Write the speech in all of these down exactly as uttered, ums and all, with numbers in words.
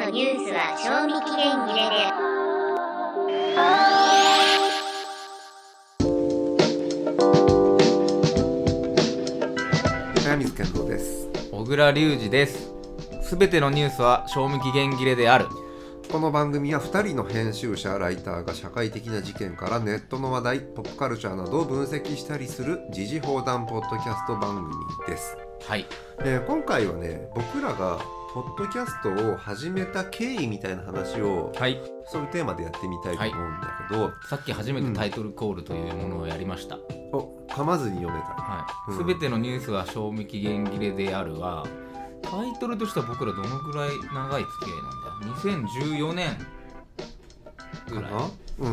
のニュースは賞味期限切れで早水健三です。 小倉隆二です。すべてのニュースは賞味期限切れである。 この番組はふたりの編集者ライターが社会的な事件からネットの話題、ポップカルチャーなどを分析したりする時事放談ポッドキャスト番組です。 はい、 えー、今回はね、僕らがポッドキャストを始めた経緯みたいな話を、はい、そういうテーマでやってみたいと思うんだけど、はい、 さっき初めてタイトルコールというものをやりました。うん、 お、噛まずに読めた。 はい、すべ、うん、てのニュースは賞味期限切れであるはタイトルとしては僕らどのぐらい長い付き合いなんだ。にせんじゅうよねんぐらいかな。 うん、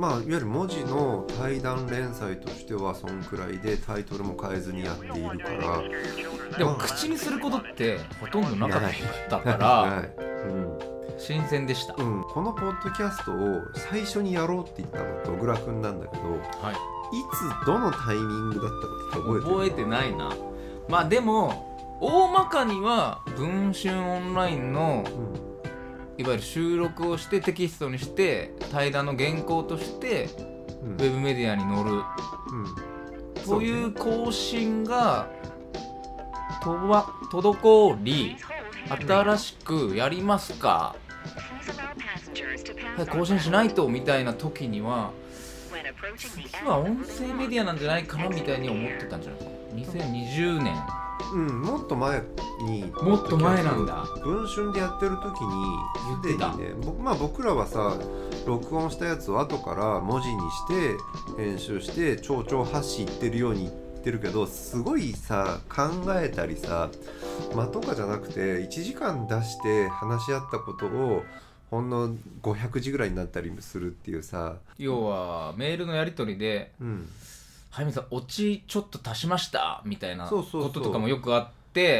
まあいわゆる文字の対談連載としてはそんくらいで、タイトルも変えずにやっているから。 でも口にすることってほとんどなかったから、うん、新鮮でした、 うん、このポッドキャストを最初にやろうって言ったのと小倉くんなんだけど、はい、いつどのタイミングだったか覚えてる？ 覚えてないな。まあでも大まかには文春オンラインの、うん、いわゆる収録をしてテキストにして対談の原稿として、うん、ウェブメディアに載る、うん、という更新がとは滞り、新しくやりますか、はい、更新しないとみたいな時には実は音声メディアなんじゃないかなみたいに思ってたんじゃないかな。にせんにじゅうねん、 うん、もっと前にもっと前なんだ。 文春でやってる時に言ってた、 ね、まあ、僕らはさ録音したやつを後から文字にして編集して丁々発し言ってるように言ってるけど、すごいさ考えたりさ間とかじゃなくていちじかん出して話し合ったことをほんのごひゃくじぐらいになったりするっていうさ。 要はメールのやり取りで、うん、はやみさんオチちょっと足しましたみたいなこととかもよくあって、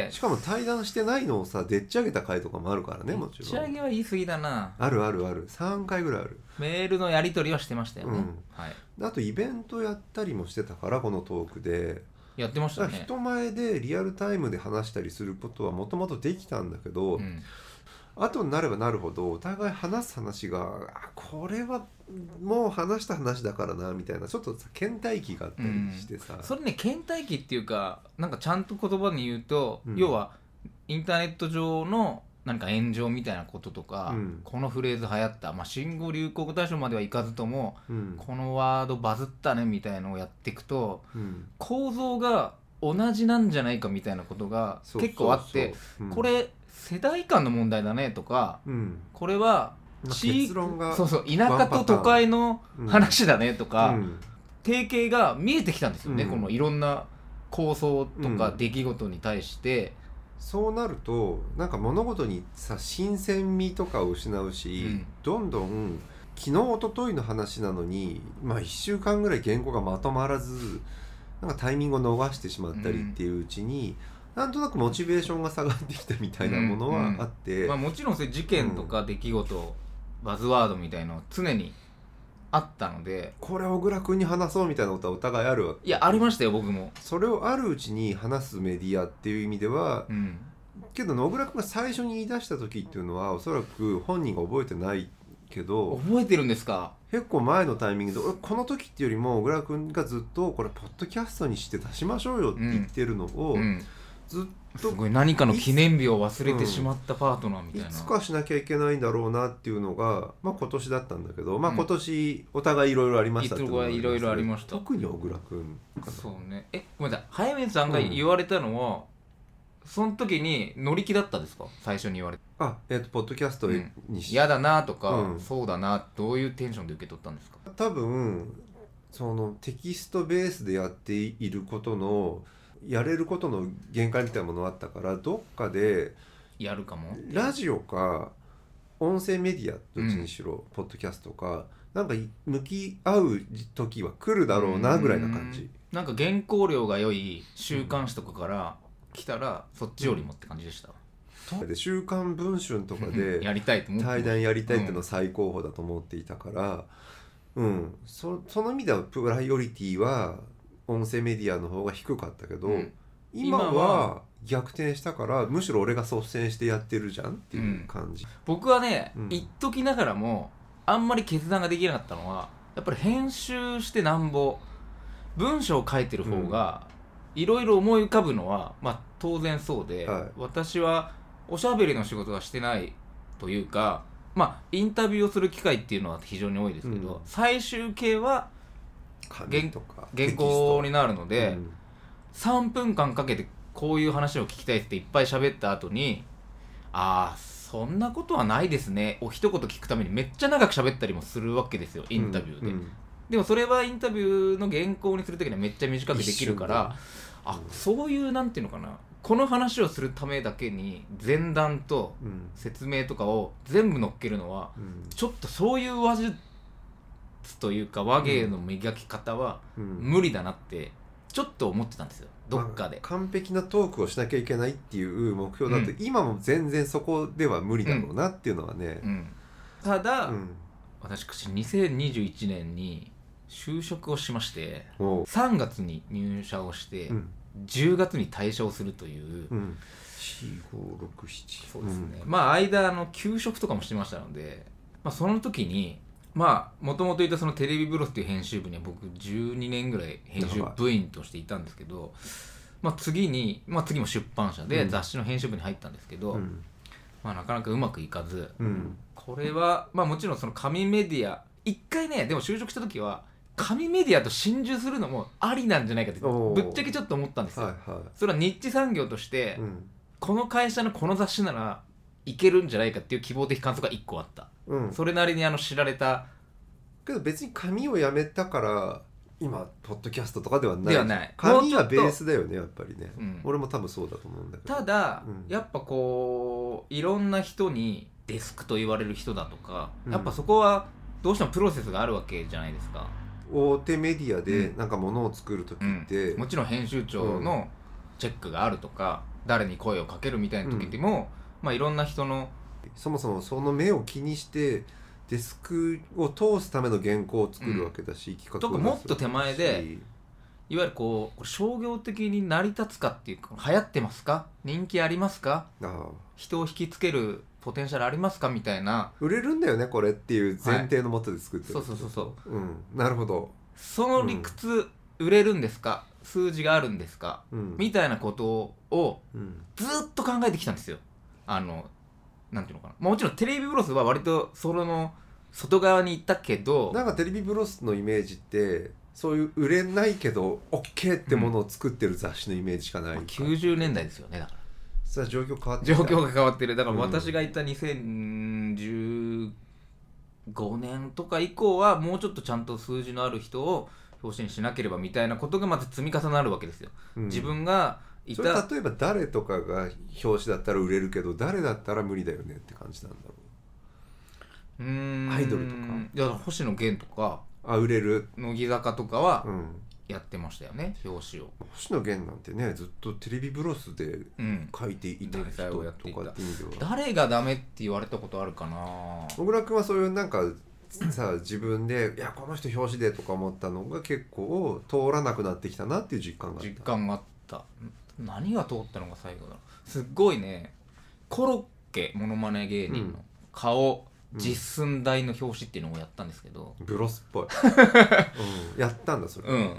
しかも対談してないのをさでっち上げた回とかもあるからね。もちろんでっち上げは言い過ぎだな。 あるあるある、さんかいぐらいある。 メールのやり取りはしてましたよね、うん、はい、 あとイベントやったりもしてたから、このトークでやってましたね。 人前でリアルタイムで話したりすることはもともとできたんだけど、うん、後になればなるほどお互い話す話がこれはもう話した話だからなみたいな、ちょっと倦怠期があったりしてさ、 うん、それね倦怠期っていうか、なんかちゃんと言葉に言うと、うん、要はインターネット上の何か炎上みたいなこととか、うん、このフレーズ流行った、まあ、新語・流行語大賞まではいかずとも、うん、このワードバズったねみたいなのをやっていくと、うん、構造が同じなんじゃないかみたいなことが結構あって、そうそうそう、うん、これ世代間の問題だねとか、うん、これは地域、そうそう、田舎と都会の話だねとか、うん、定型が見えてきたんですよね、うん、このいろんな構想とか出来事に対して、うん、 そうなるとなんか物事にさ新鮮味とかを失うし、うん、どんどん昨日一昨日の話なのに、まあ、いっしゅうかんぐらい原稿がまとまらずなんかタイミングを逃してしまったりっていううちに、うん、なんとなくモチベーションが下がってきたみたいなものはあって、うんうん、 まあ、もちろんそういう事件とか出来事、うん、バズワードみたいなのは常にあったので、 これ小倉君に話そうみたいなことはお互いあるわけ。 いやありましたよ、僕も。 それをあるうちに話すメディアっていう意味では、うん、けど小倉君が最初に言い出した時っていうのはおそらく本人が覚えてないけど。 覚えてるんですか？ 結構前のタイミングで、俺この時っていうよりも小倉君がずっとこれポッドキャストにして出しましょうよって言ってるのを、うんうん、ずっとすごい何かの記念日を忘れてしまったパートナーみたいな、うん、 いつかしなきゃいけないんだろうなっていうのが、まあ、今年だったんだけど、まあ、今年お互いいろいろありましたっていうのがあります、ね、 いろいろありました。 特に小倉君そうね。え、ごめんなさい、早水さんが言われたのは、うん、その時に乗り気だったですか？最初に言われて。 あ、えーと、ポッドキャストにし、 嫌、うん、だなとか、うん、そうだな、どういうテンションで受け取ったんですか？ 多分そのテキストベースでやっていることのやれることの限界みたいなものがあったから、どっかでやるかも。 ラジオか音声メディアどっちにしろ、うん、ポッドキャストかなんか向き合う時は来るだろうなぐらいな感じ。 なんか原稿料が良い週刊誌とかから来たら、そっちよりもって感じでした。 うん、で週刊文春とかでやりたいと思って対談やりたいっていうのを最高峰だと思っていたから、うん、うん、そ, その意味ではプライオリティは音声メディアの方が低かったけど、うん、 今は逆転したからむしろ俺が率先してやってるじゃんっていう感じ、うん、 僕はね、 うん、 言っときながらもあんまり決断ができなかったのはやっぱり編集してなんぼ文章を書いてる方がいろいろ思い浮かぶのは、まあ、当然そうで、はい、私はおしゃべりの仕事はしてないというか、まあ、インタビューをする機会っていうのは非常に多いですけど、うん、最終形は原稿になるので、うん、さんぷんかんかけてこういう話を聞きたいっていっぱい喋った後にああそんなことはないですねを一言聞くためにめっちゃ長く喋ったりもするわけですよインタビューで、うんうん、でもそれはインタビューの原稿にするときにはめっちゃ短くできるからあそういうなんていうのかなこの話をするためだけに前段と説明とかを全部乗っけるのは、うん、ちょっとそういう話術というか話芸の磨き方は無理だなってちょっと思ってたんですよどっかで、 まあ、完璧なトークをしなきゃいけないっていう目標だと、うん、今も全然そこでは無理だろうなっていうのはね、うんうん、 ただ、うん、私にせんにじゅういちねんに就職をしましてさんがつに入社をして、うん、じゅうがつに退社をするという、うん、よん、 ご、ろく、ななそうですね、うん、まあ間の休職とかもしてましたので、まあ、その時にまあもともといたそのテレビブロスっていう編集部には僕じゅうにねんぐらい編集部員としていたんですけど、まあ、次に、まあ、次も出版社で雑誌の編集部に入ったんですけど、うん、まあ、なかなかうまくいかず、うん、これは、まあ、もちろんその紙メディア一回ねでも就職した時は紙メディアと心中するのもありなんじゃないかってぶっちゃけちょっと思ったんですよ、はいはい、それはニッチ産業として、うん、この会社のこの雑誌ならいけるんじゃないかっていう希望的観測がいっこあった、うん、それなりにあの知られたけど別に紙をやめたから今ポッドキャストとかではないではない紙はベースだよねやっぱりね、うん、俺も多分そうだと思うんだけどただ、うん、やっぱこういろんな人にデスクと言われる人だとか、うん、やっぱそこはどうしてもプロセスがあるわけじゃないですか大手メディアでなんか物を作るときって、 うん、もちろん編集長のチェックがあるとか、うん、誰に声をかけるみたいな時でも、うん、まあいろんな人のそもそもその目を気にしてデスクを通すための原稿を作るわけだし、うん、企画をとかもっと手前でいわゆるこう商業的に成り立つかっていうか流行ってますか人気ありますかあ人を引きつけるポテンシャルありますかみたいな売れるんだよねこれっていう前提のもとで作ってる、 はい、そうそうそうそう、 うん、なるほどその理屈、うん、売れるんですか数字があるんですか、うん、みたいなことをずっと考えてきたんですよあのなんていうのかな、もちろんテレビブロスは割とその外側に行ったけどなんかテレビブロスのイメージってそういう売れないけど OK ってものを作ってる雑誌のイメージしかない、うん、 きゅうじゅうねんだいですよねだからそれは状況変わってきた状況が変わってるだから私がいたにせんじゅうごねんとか以降はもうちょっとちゃんと数字のある人を表紙にしなければみたいなことがまず積み重なるわけですよ、うん、自分がいたそれ例えば誰とかが表紙だったら売れるけど誰だったら無理だよねって感じなんだろううーんアイドルとかいや星野源とかあ売れる乃木坂とかはやってましたよね、うん、表紙を星野源なんてねずっとテレビブロスで書いていた人とかって意味では、 うん、誰がダメって言われたことあるかな小倉君はそういうなんかさ自分でいやこの人表紙でとか思ったのが結構通らなくなってきたなっていう実感があった実感があった何が通ったのが最後だろうすっごいねコロッケモノマネ芸人の顔、うん、実寸大の表紙っていうのをやったんですけど、 うん、ブロスっぽい、うん、やったんだそれ、 うんうん、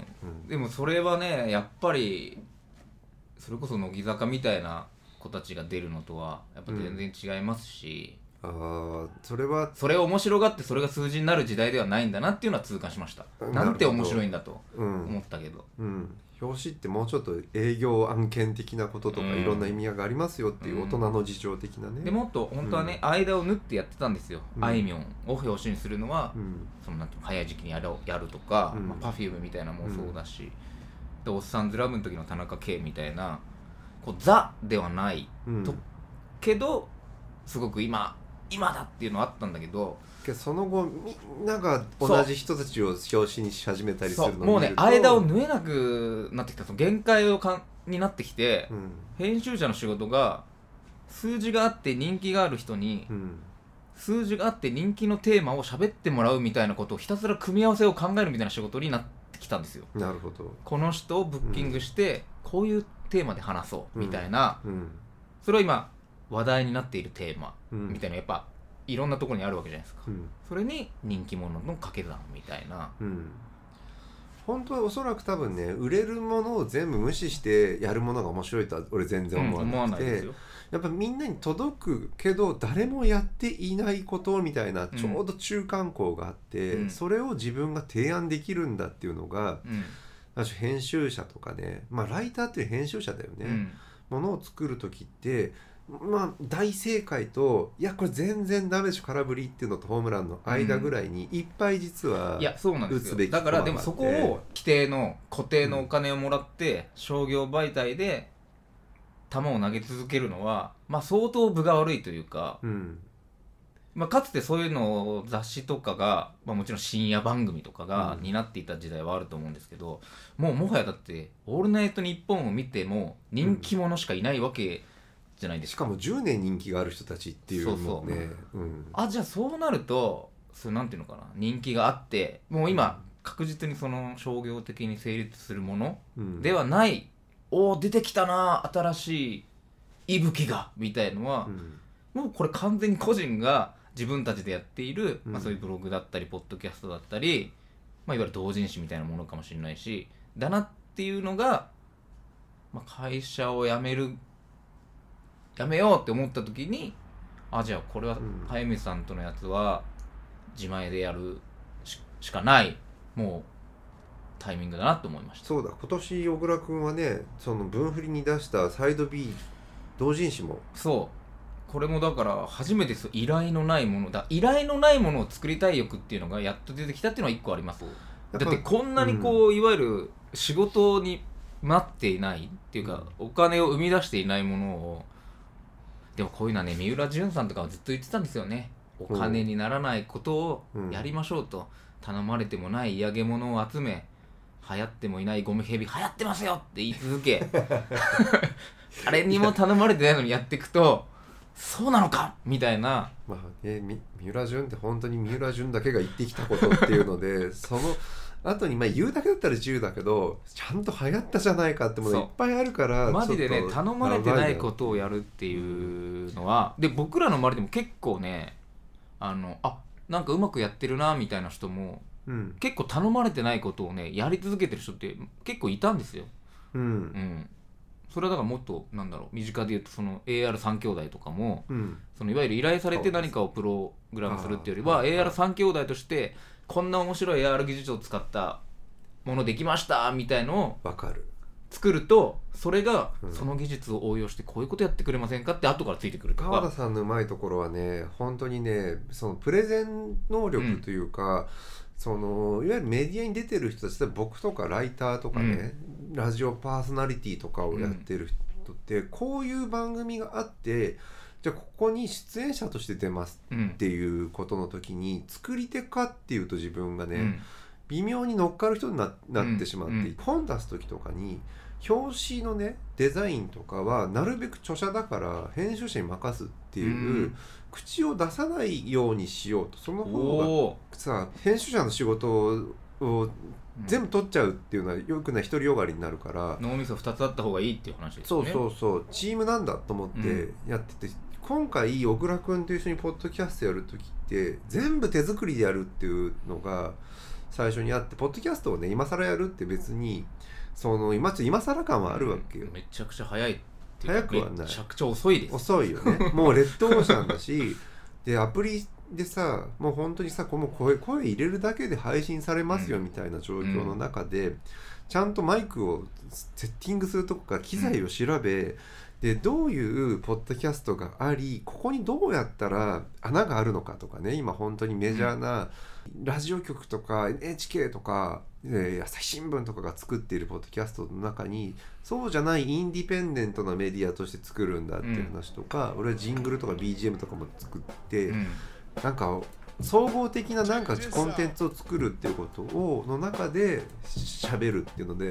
でもそれはねやっぱりそれこそ乃木坂みたいな子たちが出るのとはやっぱ全然違いますし、 うん、あそれはそれを面白がってそれが数字になる時代ではないんだなっていうのは痛感しました。なんて面白いんだと思ったけど、 うんうん表紙ってもうちょっと営業案件的なこととかいろんな意味合いがありますよっていう大人の事情的なね、 うん、でもっと本当はね、うん、間を縫ってやってたんですよ、うん、あいみょんを表紙にするのは、うん、そのなんていうの早い時期にやる、やるとか、うんまあ、Perfume みたいなもそうだし、うん、でおっさんずラブの時の田中圭みたいなこうザではない、うん、とけどすごく今今だっていうのはあったんだけどその後みんなが同じ人たちを表紙にし始めたりするのを見るともうね間を縫えなくなってきたその限界をかになってきて、うん、編集者の仕事が数字があって人気がある人に、うん、数字があって人気のテーマを喋ってもらうみたいなことをひたすら組み合わせを考えるみたいな仕事になってきたんですよ。 なるほど。 この人をブッキングして、うん、こういうテーマで話そうみたいな、 うんうん、 それは今話題になっているテーマみたいな、 うん、 やっぱいろんなところにあるわけじゃないですか、 うん、 それに人気者の掛け算みたいな、 うん、本当はおそらく多分ね売れるものを全部無視してやるものが面白いとは俺全然思わなくて、 うん、思わないですよ。 やっぱみんなに届くけど誰もやっていないことみたいなちょうど中間項があって、うん、それを自分が提案できるんだっていうのが、うん、編集者とかね、まあライターっていう編集者だよね、うん、ものを作る時ってまあ大正解といやこれ全然ダメでしょ空振りっていうのとホームランの間ぐらいにいっぱい実は打つべき、だからでもそこを規定の固定のお金をもらって、うん、商業媒体で球を投げ続けるのは、まあ、相当分が悪いというか、うんまあ、かつてそういうのを雑誌とかが、まあ、もちろん深夜番組とかが担っていた時代はあると思うんですけど、うん、もうもはやだって「オールナイトニッポン」を見ても人気者しかいないわけじゃないですか、 しかもじゅうねん人気がある人たちっていうのね、そうそう、うん、 あじゃあそうなるとそれなんていうのかな、人気があってもう今確実にその商業的に成立するものではない、うんお出てきたな新しい息吹がみたいのは、うん、もうこれ完全に個人が自分たちでやっている、うんまあ、そういうブログだったりポッドキャストだったり、まあ、いわゆる同人誌みたいなものかもしれないしだなっていうのが、まあ、会社を辞める辞めようって思った時にあじゃあこれは早水さんとのやつは自前でやる し, しかないもうタイミングだなと思いました。 そうだ今年小倉君はねその分振りに出したサイド B 同人誌もそうこれもだから初めてです依頼のないものだ依頼のないものを作りたい欲っていうのがやっと出てきたっていうのは一個あります。だってこんなにこう、うん、いわゆる仕事に待っていないっていうか、うん、お金を生み出していないものをでもこういうのはね三浦淳さんとかはずっと言ってたんですよね。お金にならないことをやりましょうと、うん、頼まれてもない嫌げ物を集め流行ってもいないゴムヘビ流行ってますよって言い続け誰にも頼まれてないのにやっていくとそうなのかみたいな、 まあね、三浦淳って本当に三浦淳だけが言ってきたことっていうのでその後にまあ言うだけだったら自由だけどちゃんと流行ったじゃないかってものいっぱいあるからマジでね頼まれてないことをやるっていうのはで僕らの周りでも結構ねあのあなんかうまくやってるなみたいな人もうん、結構頼まれてないことをねやり続けてる人って結構いたんですよ、うんうん、それはだからもっとなんだろう身近で言うとその エーアールさん 兄弟とかも、うん、そのいわゆる依頼されて何かをプログラムするっていうよりは エーアールさん 兄弟としてこんな面白い エーアール 技術を使ったものできましたみたいのを分かる作るとそれがその技術を応用してこういうことやってくれませんかって後からついてくるとか川田さんのうまいところはね本当にねそのプレゼン能力というか、うんそのいわゆるメディアに出てる人たちで僕とかライターとかね、うん、ラジオパーソナリティとかをやってる人って、うん、こういう番組があってじゃあここに出演者として出ますっていうことの時に、うん、作り手かっていうと自分がね、うん、微妙に乗っかる人に な, なってしまって、うん、本出す時とかに表紙のねデザインとかはなるべく著者だから編集者に任すっていう、うん口を出さないようにしようとその方がさ編集者の仕事を全部取っちゃうっていうのはよくない独りよがりになるから脳みそふたつあった方がいいっていう話ですよね。 そうそうそうチームなんだと思ってやってて、うん、今回小倉君と一緒にポッドキャストやるときって全部手作りでやるっていうのが最初にあってポッドキャストをね今更やるって別にその 今, 今更感はあるわけよ、うん、 めちゃくちゃ早い早くはないめちゃくちゃ遅いです遅いよねもうレッドオーシャンだしでアプリでさもう本当にさこの 声, 声入れるだけで配信されますよみたいな状況の中で、うん、ちゃんとマイクをセッティングするとこから機材を調べ、うん、でどういうポッドキャストがありここにどうやったら穴があるのかとかね今本当にメジャーなラジオ局とか エヌエイチケー とか朝日新聞とかが作っているポッドキャストの中にそうじゃないインディペンデントなメディアとして作るんだっていう話とか、うん、俺はジングルとか ビージーエム とかも作って、うん、なんか総合的ななんかコンテンツを作るっていうことをの中で喋るっていうので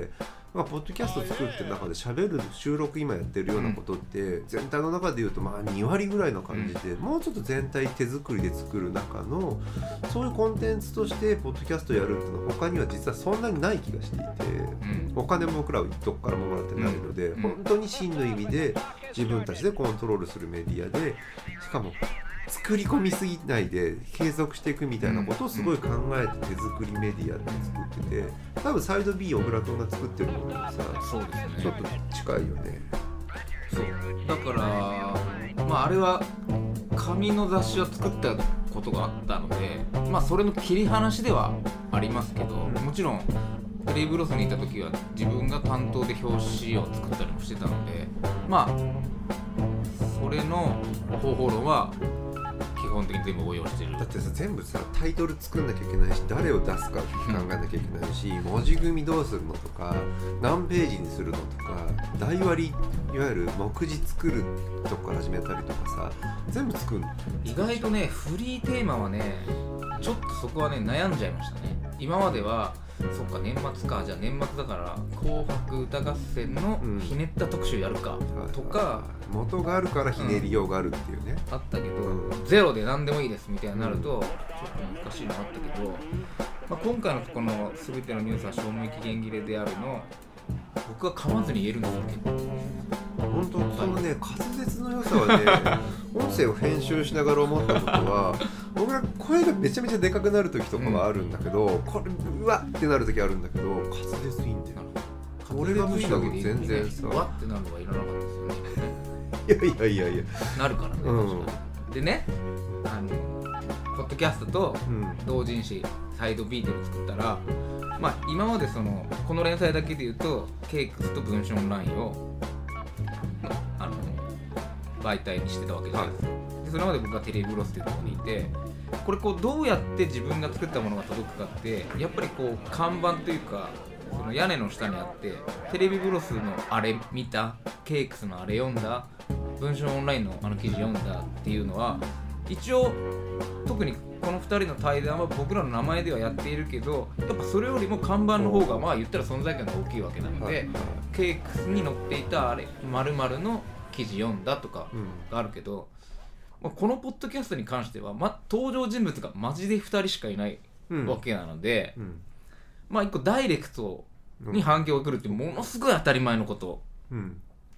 まあ、ポッドキャスト作ってる中で喋る収録今やってるようなことって、うん、全体の中でいうとまあに割ぐらいの感じで、うん、もうちょっと全体手作りで作る中のそういうコンテンツとしてポッドキャストやるっていうのは他には実はそんなにない気がしていて、うん、お金も僕らはどこからももらってないので、うん、本当に真の意味で自分たちでコントロールするメディアで、しかも作り込みすぎないで継続していくみたいなことをすごい考えて手作りメディアで作ってて、多分サイド B 小倉君が作ってるものにさ、 そうですね、 ちょっと近いよね。 そうだからまああれは紙の雑誌を作ったことがあったので、まあそれの切り離しではありますけど、もちろんテレビブロスにいた時は自分が担当で表紙を作ったりもしてたので、まあそれの方法論は基本的に全部応用してる。 だってさ、全部さタイトル作んなきゃいけないし、誰を出すか考えなきゃいけないし、うん、文字組みどうするのとか何ページにするのとか、台割りいわゆる目次作るとこから始めたりとかさ、全部作るの。 意外とねフリーテーマはねちょっとそこはね悩んじゃいましたね。今まではそっか年末か、じゃあ年末だから紅白歌合戦のひねった特集やるかとか、 うん、元があるからひねりようがあるっていうね、 うん、あったけど、うん、ゼロで何でもいいですみたいになるとちょっと難しいのあったけど、まあ、今回のこの全てのニュースは賞味期限切れであるの僕は噛まずに言えるんですよ結構。 本当そのね滑舌の良さはね音声を編集しながら思ったことは、僕は声がめちゃめちゃでかくなる時とかはあるんだけど、うん、これうわってなる時あるんだけど滑舌いいんだよ。俺が無理だけど全然さ、 うわってなるのがいらなかったですよね。 いやいやいやいやなるからね、うん、でねあのポッドキャストと同人誌、うん、サイド B で作ったら、まあ今までそのこの連載だけで言うとケイクスと文春オンラインをあの媒体にしてたわけじゃないですか、はい、でそれまで僕はテレビブロスっていうところにいて、これこうどうやって自分が作ったものが届くかってやっぱりこう看板というかその屋根の下にあって、テレビブロスのあれ見た、ケイクスのあれ読んだ、文春オンラインのあの記事読んだっていうのは一応特にこのふたりの対談は僕らの名前ではやっているけど、やっぱそれよりも看板の方がまあ言ったら存在感が大きいわけなので、はいはい、ケイクスに載っていたあれ〇〇の記事読んだとかがあるけど、うん、まあ、このポッドキャストに関しては、ま、登場人物がマジでふたりしかいないわけなので、うんうん、まあ一個ダイレクトに反響が来るっていうものすごい当たり前のことを、うん、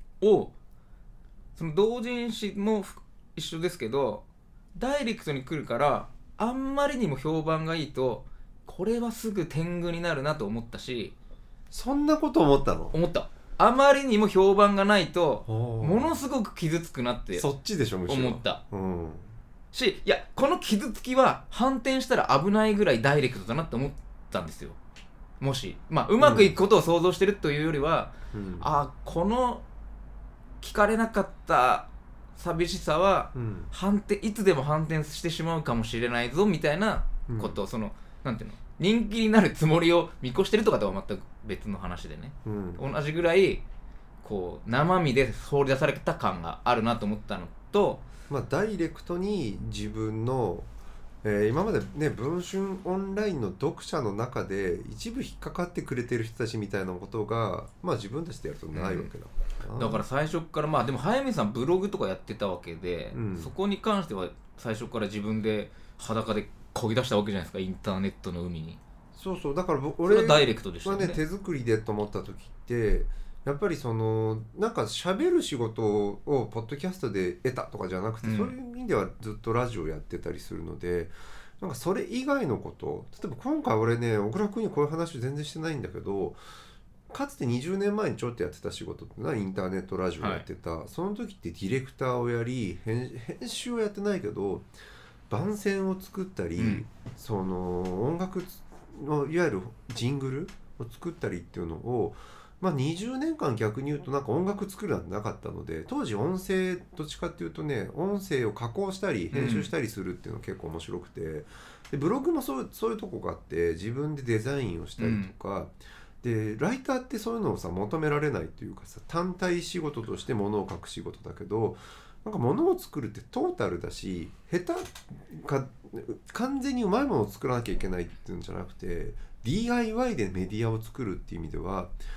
その同人誌も一緒ですけど、ダイレクトに来るからあんまりにも評判がいいとこれはすぐ天狗になるなと思ったし。 そんなこと思ったの？ 思った。あまりにも評判がないとものすごく傷つくなってそっちでしょむしろ思った、 うん、 し、いやこの傷つきは反転したら危ないぐらいダイレクトだなって思ったんですよ。もしまあうまくいくことを想像してるというよりは、うん、あこの聞かれなかった寂しさは反転、いつでも反転してしまうかもしれないぞみたいなこと、うん、そのなんていうの、人気になるつもりを見越してるとかとは全く別の話でね、うん、同じぐらいこう生身で放り出された感があるなと思ったのと、 まあ、ダイレクトに自分の、えー、今までね文春オンラインの読者の中で一部引っかかってくれてる人たちみたいなことが、まあ、自分たちでやるとないわけだ、 うん、だから最初からまあでも早見さんブログとかやってたわけで、うん、そこに関しては最初から自分で裸で漕ぎ出したわけじゃないですか、インターネットの海に。 そうそう、だから俺はダイレクトでしたよね。 手作りでと思った時ってやっぱりそのなんか喋る仕事をポッドキャストで得たとかじゃなくて、うん、そういう意味ではずっとラジオやってたりするので、なんかそれ以外のこと、例えば今回俺ね小倉君にこういう話全然してないんだけど、かつてにじゅうねんまえにちょっとやってた仕事ってのはインターネットラジオやってた、はい、その時ってディレクターをやり 編, 編集をやってないけど番宣を作ったり、うん、その音楽のいわゆるジングルを作ったりっていうのを、まあ、にじゅうねんかん逆に言うとなんか音楽作るなんてなかったので、当時音声どっちかっていうとね音声を加工したり編集したりするっていうのが結構面白くて、うん、でブログもそう、そういうとこがあって自分でデザインをしたりとか、うん、でライターってそういうのをさ求められないというかさ、単体仕事として物を書く仕事だけど、なんか物を作るってトータルだし、下手か完全にうまいものを作らなきゃいけないっていうんじゃなくて ディーアイワイ でメディアを作るっていう意味では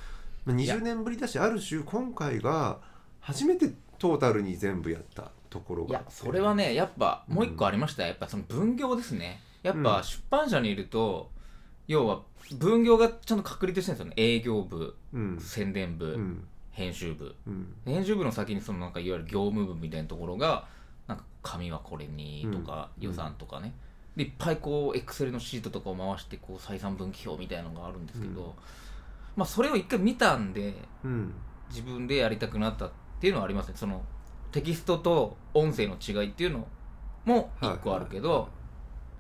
にじゅうねんぶりだし、ある種今回が初めてトータルに全部やったところが、 いやそれはねやっぱもう一個ありました、うん、やっぱその分業ですね。やっぱ出版社にいると、うん、要は分業がちゃんと確立してるんですよね。営業部、うん、宣伝部、うん、編集部、うん、編集部の先にそのなんかいわゆる業務部みたいなところがなんか紙はこれにとか、うん、予算とかね、でいっぱいこうエクセルのシートとかを回してこう採算分岐表みたいなのがあるんですけど、うん、まあそれを一回見たんで、うん、自分でやりたくなったっていうのはありますね。そのテキストと音声の違いっていうのも一個あるけど、はいはいはい、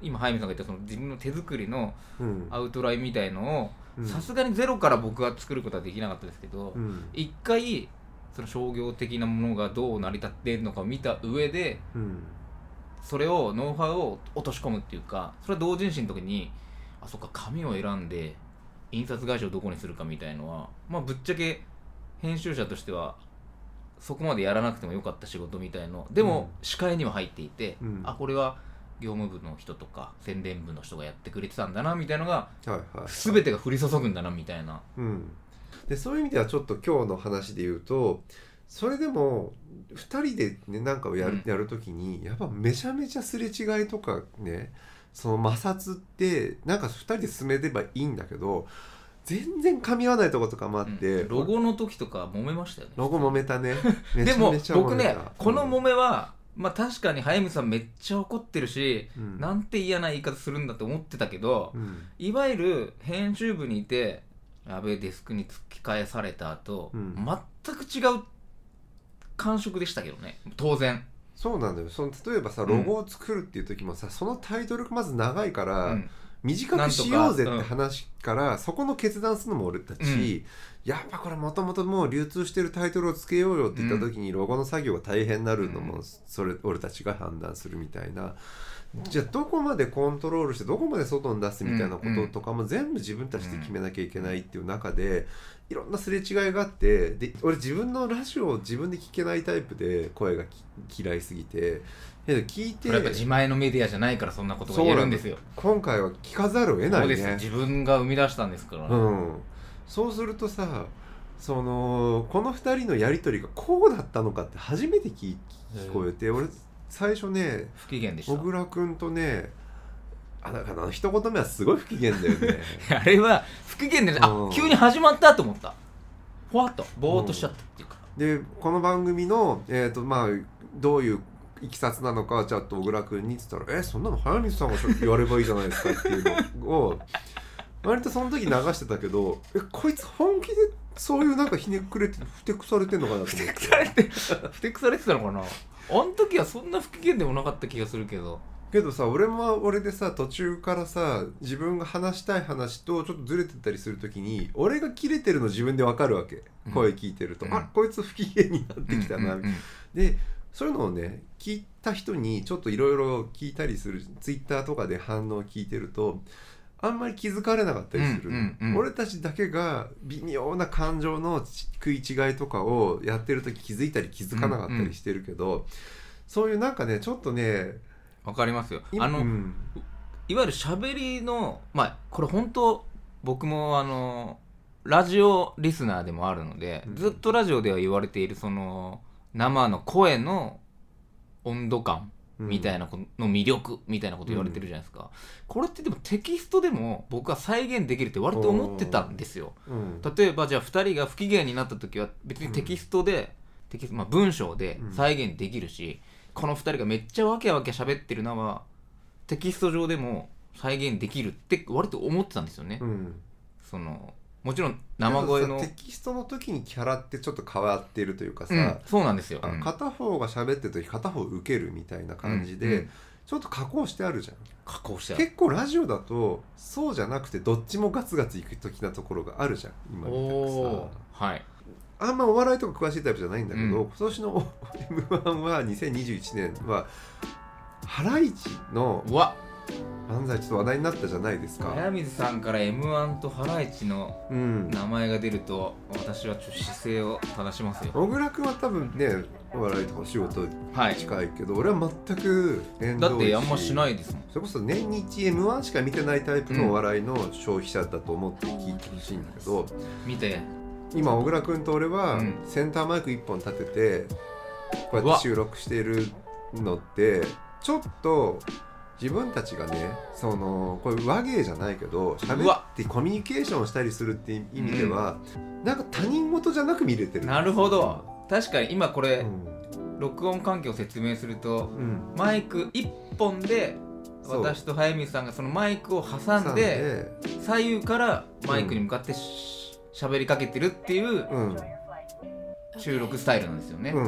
今早見さんが言ったその自分の手作りのアウトラインみたいのをさすがにゼロから僕は作ることはできなかったですけど、一、うん、回その商業的なものがどう成り立っているのかを見た上で、うん、それをノウハウを落とし込むっていうか、それは同人誌の時にあそっか紙を選んで印刷会社をどこにするかみたいのは、まあぶっちゃけ編集者としてはそこまでやらなくてもよかった仕事みたいのでも視界には入っていて、うん、あこれは業務部の人とか宣伝部の人がやってくれてたんだなみたいなのが、はいはいはい、全てが降り注ぐんだなみたいな、 うん、でそういう意味ではちょっと今日の話で言うと、それでもふたりでねなんかをやる、うん、やるときにやっぱめちゃめちゃすれ違いとかね、その摩擦ってなんかふたりで進めればいいんだけど全然噛み合わないとことかもあって、 うん、ロゴの時とか揉めましたよね。 ロゴ揉めたね。めちゃめちゃ揉めた。でも僕ねこの揉めは、うん、まあ確かに早見さんめっちゃ怒ってるし、うん、なんて嫌な言い方するんだって思ってたけど、うん、いわゆる編集部にいてやべえデスクに突き返された後、うん、全く違う感触でしたけどね。当然そうなんだよ。その例えばさロゴを作るっていう時もさ、うん、そのタイトルがまず長いから、うん短くしようぜって話から、うん、そこの決断するのも俺たち、うん、やっぱこれもともともう流通してるタイトルをつけようよって言った時にロゴの作業が大変になるのもそれ俺たちが判断するみたいな、うん、じゃあどこまでコントロールしてどこまで外に出すみたいなこととかも全部自分たちで決めなきゃいけないっていう中でいろんなすれ違いがあって、で俺自分のラジオを自分で聞けないタイプで声が嫌いすぎて聞いて、 これやっぱ自前のメディアじゃないからそんなことが言えるんですよ。 今回は聞かざるを得ないね。 そうです、自分が生み出したんですから、 うん、そうするとさそのこのふたりのやり取りがこうだったのかって初めて 聞, 聞こえて、俺最初ね不機嫌でした。 小倉くんとねあだから一言目はすごい不機嫌だよねあれは不機嫌で、あ急に始まったと思った。ふわっとぼーっとしちゃったっていうか、 うん、でこの番組の、えーとまあ、どういういきさつなのかちょっと小倉君に言ってたらえそんなの早水さんが言わればいいじゃないですかっていうのを割とその時流してたけどえこいつ本気でそういうなんかひねくれてふてくされてんのかなと思ってふてくされてふてくされてたのかな。あの時はそんな不機嫌でもなかった気がするけどけどさ俺も俺でさ途中からさ自分が話したい話とちょっとずれてたりするときに俺がキレてるの自分でわかるわけ、うん、声聞いてると、うん、あこいつ不機嫌になってきたな、うんうんうん、でそういうのをね聞いた人にちょっといろいろ聞いたりするツイッターとかで反応を聞いてるとあんまり気づかれなかったりする、うんうんうん、俺たちだけが微妙な感情の食い違いとかをやってる時気づいたり気づかなかったりしてるけど、うんうん、そういうなんかねちょっとねわかりますよ。あの、うん、いわゆる喋りのまあこれ本当僕もあのラジオリスナーでもあるので、うん、ずっとラジオでは言われているその生の声の温度感みたいなの魅力みたいなこと言われてるじゃないですか、うん、これってでもテキストでも僕は再現できるって割と思ってたんですよ、うん、例えばじゃあふたりが不機嫌になった時は別にテキストで、うん、テキストまあ、文章で再現できるし、うん、このふたりがめっちゃわけわけ喋ってるのはテキスト上でも再現できるって割と思ってたんですよね、うん、そのもちろん生声のテキストの時にキャラってちょっと変わっているというかさ、うん、そうなんですよ、 うん、片方が喋ってる時片方受けるみたいな感じで、うん、ちょっと加工してあるじゃん。 加工してある。 結構ラジオだとそうじゃなくてどっちもガツガツいく時なところがあるじゃん今みたいなさ、 はい、 あんまお笑いとか詳しいタイプじゃないんだけど、うん、今年の エムワン はにせんにじゅういちねんはハライチのうわ漫才ちょっと話題になったじゃないですか。 早水さんから エムワン とハライチの名前が出ると、うん、私はちょっと姿勢を正しますよ。 小倉君は多分ねお笑いとか仕事近いけど、はい、俺は全く縁遠いし、 だってあんましないですもん。 それこそ年にいち エムワン しか見てないタイプのお笑いの消費者だと思って聞いてほしいんだけど、 うん、見て今小倉君と俺はセンターマイクいっぽん立ててこうやって収録しているのってちょっと自分たちがねそのこれ和芸じゃないけど喋ってコミュニケーションしたりするっていう意味では、うん、なんか他人事じゃなく見れてる。 なるほど。確かに今これ、うん、録音環境を説明すると、うん、マイクいっぽんで私と早水さんがそのマイクを挟んで左右からマイクに向かってしゃべりかけてるっていう収録スタイルなんですよね、うん、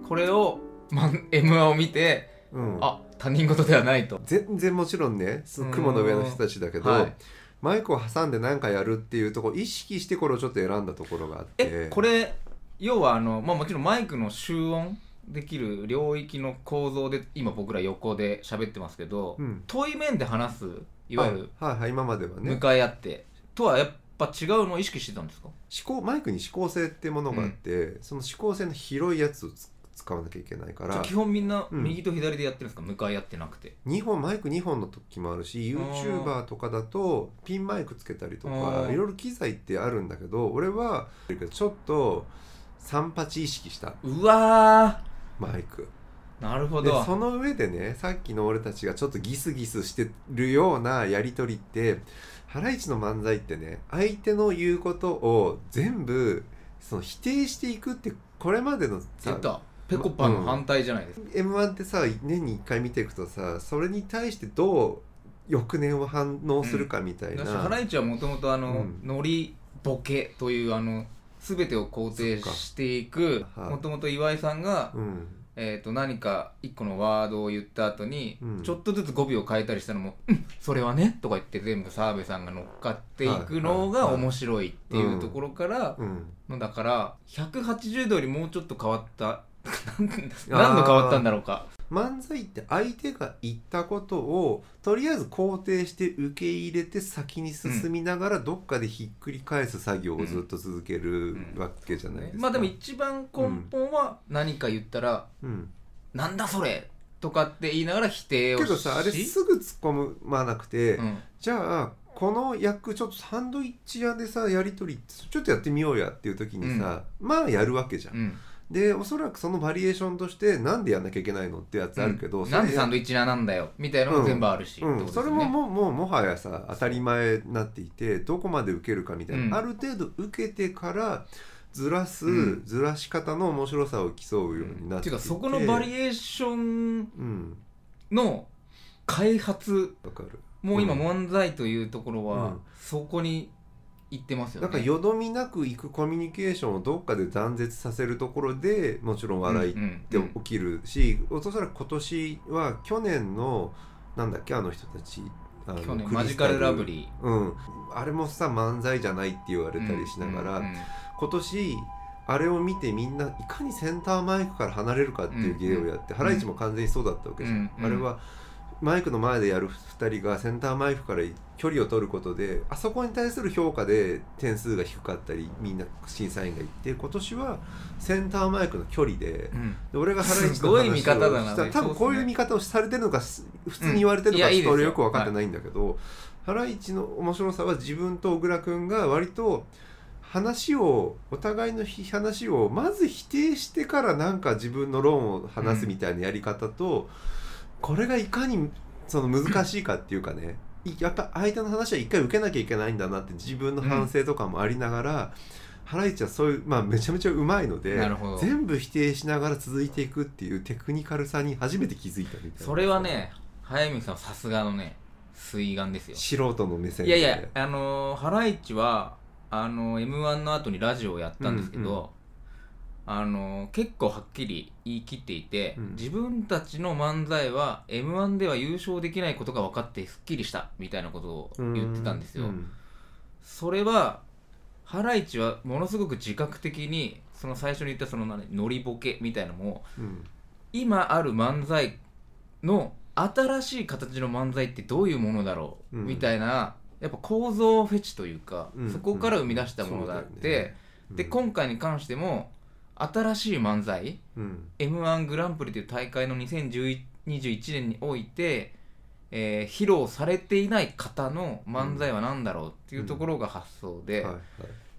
これを、ま、エムワン を見て、うん、あ他人事ではないと。 全然もちろんね雲の上の人たちだけど、はい、マイクを挟んで何かやるっていうところを意識してこれをちょっと選んだところがあって。 えこれ要はあの、まあ、もちろんマイクの集音できる領域の構造で今僕ら横で喋ってますけど、うん、遠い面で話すいわゆる、 はいはい、今まではね向かい合ってとはやっぱ違うのを意識してたんですか？ 指向マイクに指向性っていうものがあって、うん、その指向性の広いやつを使わなきゃいけないから基本みんな右と左でやってるんですか、うん、向かい合ってなくてにほんマイクにほんの時もあるし YouTuber とかだとピンマイクつけたりとかいろいろ機材ってあるんだけど俺はちょっとさんパチ意識したうわーマイク。 なるほど。 でその上でねさっきの俺たちがちょっとギスギスしてるようなやり取りってハライチの漫才ってね相手の言うことを全部その否定していくってこれまでのさペコパの反対じゃないですか、 うん、エムワン ってさ年にいっかい見ていくとさそれに対してどう翌年を反応するかみたいな、うん、 ハライチはもともとあの、うん、ノリボケというあの全てを肯定していくもともと岩井さんが、うんえー、と何か一個のワードを言った後に、うん、ちょっとずつ語尾を変えたりしたのも「うんそれはね」とか言って全部澤部さんが乗っかっていくのが面白いっていうところからのだからひゃくはちじゅうどよりもうちょっと変わった何度変わったんだろうか。 漫才って相手が言ったことをとりあえず肯定して受け入れて先に進みながらどっかでひっくり返す作業をずっと続けるわけじゃないですか、うんうん、 まあでも一番根本は何か言ったら、うん、なんだそれとかって言いながら否定をしけどさあれすぐ突っ込まなくて、うん、じゃあこの役ちょっとサンドイッチ屋でさやり取りちょっとやってみようやっていう時にさ、うん、まあやるわけじゃん、うんでおそらくそのバリエーションとしてなんでやんなきゃいけないのってやつあるけど、 うん、なんでサンドイッチ屋なんだよみたいなのも全部あるし、 うんうん、それももうもうもはやさ当たり前になっていてどこまで受けるかみたいな、うん、ある程度受けてからずらす、うん、ずらし方の面白さを競うようになっていて、うん、ていうかそこのバリエーションの開発、 わかるもう今漫才というところはそこに言ってますよね。 だからよどみなくいくコミュニケーションをどっかで断絶させるところでもちろん笑いって起きるし、おそらく今年は去年のなんだっけあの人たちあの去年マジカルラブリー、うん、あれもさ漫才じゃないって言われたりしながら、うんうんうん、今年あれを見てみんないかにセンターマイクから離れるかっていう芸をやって、うんうん、ハライチも完全にそうだったわけじゃん、うんうん、あれはマイクの前でやるふたりがセンターマイクから距離を取ることであそこに対する評価で点数が低かったりみんな審査員が言って今年はセンターマイクの距離で、うん、で俺がハライチの話をしたら多分こういう見方をされてるのか普通に言われてるのかちょっと俺よく分かってないんだけど、はい、ハライチの面白さは自分と小倉くんが割と話をお互いの話をまず否定してからなんか自分の論を話すみたいなやり方と、うんこれがいかにその難しいかっていうかねやっぱ相手の話は一回受けなきゃいけないんだなって自分の反省とかもありながら、うん、ハライチはそういう、まあ、めちゃめちゃうまいので全部否定しながら続いていくっていうテクニカルさに初めて気づいたみたいな。 それはね早見さんさすがのね水眼ですよ。 素人の目線でいやいやあのー、ハライチはあの エムワン の後にラジオをやったんですけど、うんうんあの結構はっきり言い切っていて、うん、自分たちの漫才は エムワン では優勝できないことが分かってすっきりしたみたいなことを言ってたんですよ、うん、それはハライチはものすごく自覚的にその最初に言ったその何ノリボケみたいなのも、うん、今ある漫才の新しい形の漫才ってどういうものだろう、うん、みたいなやっぱ構造フェチというか、うん、そこから生み出したものがあって、うんね、で今回に関しても新しい漫才、うん、エムワン グランプリという大会のにせんにじゅういちねんにおいて、えー、披露されていない方の漫才は何だろうっていうところが発想で、うんはいはい、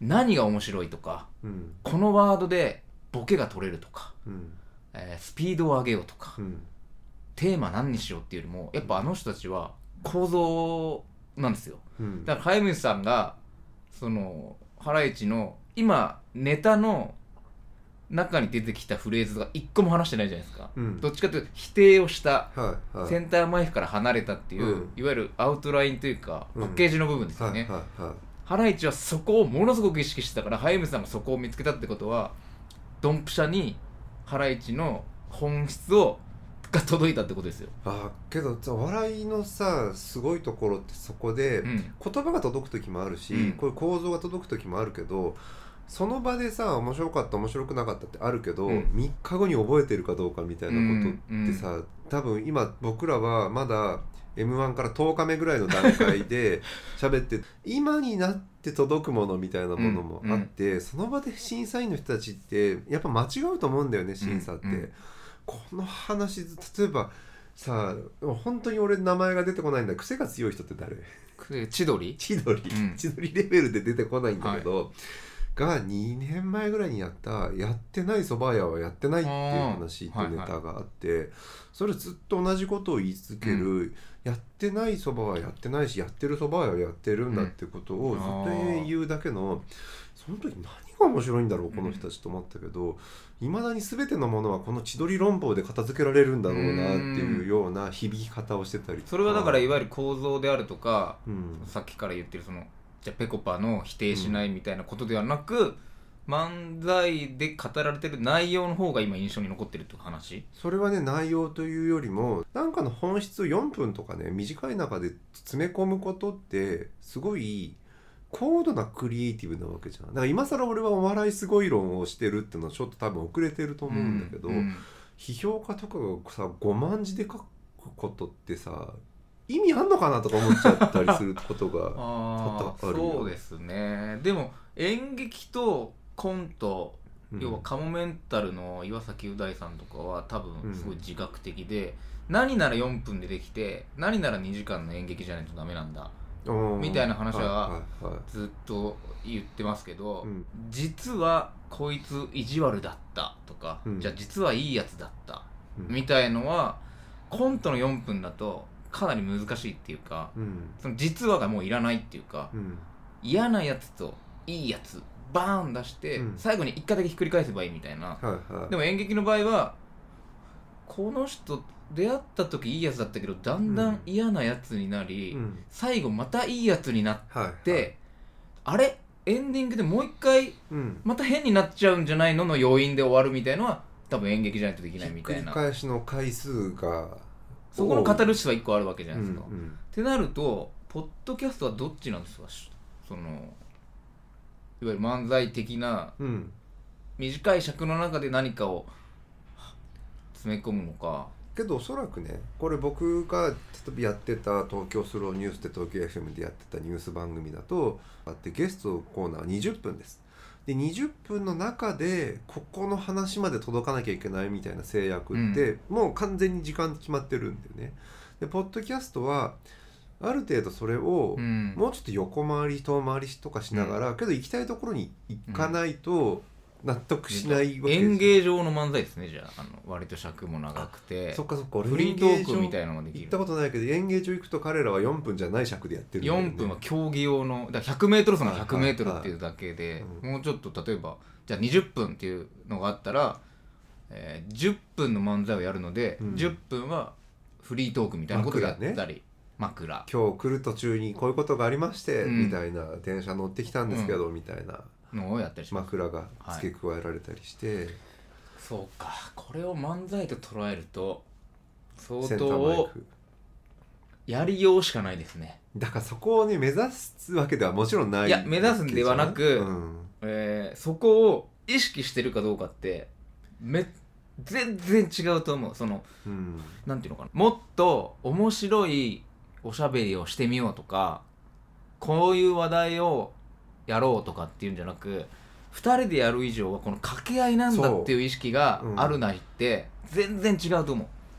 何が面白いとか、 うん、 このワードでボケが取れるとか、 うんえー、スピードを上げようとか、 うん、 テーマ何にしようっていうよりもやっぱあの人たちは構造なんですよ、 うん、 だから早水さんがそのハライチの今ネタの中に出てきたフレーズが一個も話してないじゃないですか、 うん、 どっちかというと否定をした、 はいはい、 センターマイクから離れたっていう、うん、いわゆるアウトラインというかパッケージの部分ですよね、 うんはいはいはい、 ハライチはそこをものすごく意識してたから、早水さんがそこを見つけたってことはドンピシャにハライチの本質をが届いたってことですよ。 あけど笑いのさすごいところってそこで、うん、言葉が届く時もあるし、うん、こういう構造が届く時もあるけど、その場でさ面白かった面白くなかったってあるけど、うん、みっかごに覚えてるかどうかみたいなことってさ、うんうん、多分今僕らはまだ エムワン からとおかめぐらいの段階で喋って今になって届くものみたいなものもあって、うんうん、その場で審査員の人たちってやっぱ間違うと思うんだよね、審査って、うんうん、この話例えばさ本当に俺名前が出てこないんだ、癖が強い人って誰？ 千鳥千鳥、うん、千鳥レベルで出てこないんだけど、はいがにねんまえぐらいにやったやってない蕎麦屋はやってないっていう話ってネタがあって、はいはい、それずっと同じことを言い続ける、うん、やってない蕎麦はやってないしやってる蕎麦屋はやってるんだってことをずっと言うだけの、その時何が面白いんだろうこの人たちと思ったけど、いま、うん、だに全てのものはこの千鳥論法で片付けられるんだろうなっていうような響き方をしてたりとか、 それはだからいわゆる構造であるとか、うん、さっきから言ってるそのじゃあペコパの否定しないみたいなことではなく、うん、漫才で語られてる内容の方が今印象に残ってるって話？ それはね、内容というよりもなんかの本質をよんぷんとかね短い中で詰め込むことってすごい高度なクリエイティブなわけじゃん。だから今更俺はお笑いすごい論をしてるってのはちょっと多分遅れてると思うんだけど、うんうん、批評家とかがさごまんじで書くことってさ意味あんのかなとか思っちゃったりすることが多々あるよ。 そうですね。でも演劇とコント、うん、要はカモメンタルの岩崎う大さんとかは多分すごい自覚的で、うん、何ならよんぷんでできて何ならにじかんの演劇じゃないとダメなんだみたいな話はずっと言ってますけど、うん、実はこいつ意地悪だったとか、うん、じゃあ実はいいやつだったみたいのはコントのよんぷんだとかなり難しいっていうか、うん、その実話がもういらないっていうか、うん、嫌なやつといいやつバーン出して、うん、最後に一回だけひっくり返せばいいみたいな、はいはい、でも演劇の場合はこの人出会った時いいやつだったけどだんだん嫌なやつになり、うん、最後またいいやつになって、はいはい、あれエンディングでもう一回、うん、また変になっちゃうんじゃないのの要因で終わるみたいのは多分演劇じゃないとできないみたいな、 ひっくり返しの回数がそこのカタルシスはいっこあるわけじゃないですか、うんうん、ってなるとポッドキャストはどっちなんですか？そのいわゆる漫才的な、うん、短い尺の中で何かを詰め込むのか。 けどおそらくねこれ僕が例えばやってた東京スローニュースで東京 エフエム でやってたニュース番組だとあってゲストコーナーにじゅっぷんです。でにじゅっぷんの中でここの話まで届かなきゃいけないみたいな制約って、うん、もう完全に時間決まってるんだよね。でポッドキャストはある程度それをもうちょっと横回り遠回りとかしながら、うん、けど行きたいところに行かないと納得しないわけですよ。 演芸場の漫才ですね。じゃあ、あの割と尺も長くてそっかそっかフリートークみたいなのができる。 行ったことないけど演芸場行くと彼らはよんぷんじゃない尺でやってるんだよね。 よんぷんは競技用のだからひゃくメートル走のひゃくメートルっていうだけで、はいはいはい、もうちょっと例えばじゃあにじゅっぷんっていうのがあったら、えー、じゅっぷんの漫才をやるので、うん、じゅっぷんはフリートークみたいなことをやったり、枕、ね、 今日来る途中にこういうことがありまして、うん、みたいな電車乗ってきたんですけど、うん、みたいなのをやったりします。 枕が付け加えられたりして、はい、 そうかこれを漫才と捉えると相当やりようしかないですね。 だからそこをね目指すわけではもちろんない。 いや目指すんではなく、うんえー、そこを意識してるかどうかってめ全然違うと思う。その、うん、なんていうのかな、もっと面白いおしゃべりをしてみようとかこういう話題をやろうとかっていうんじゃなくふたりでやる以上はこの掛け合いなんだっていう意識があるないって全然違うと思う。